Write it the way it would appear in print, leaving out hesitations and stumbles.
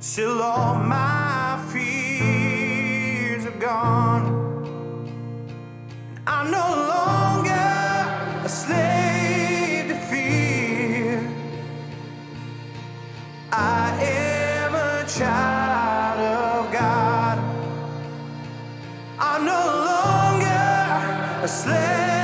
till all my fears are gone. I'm no longer a slave to fear. I am a child of God. I'm no longer a slave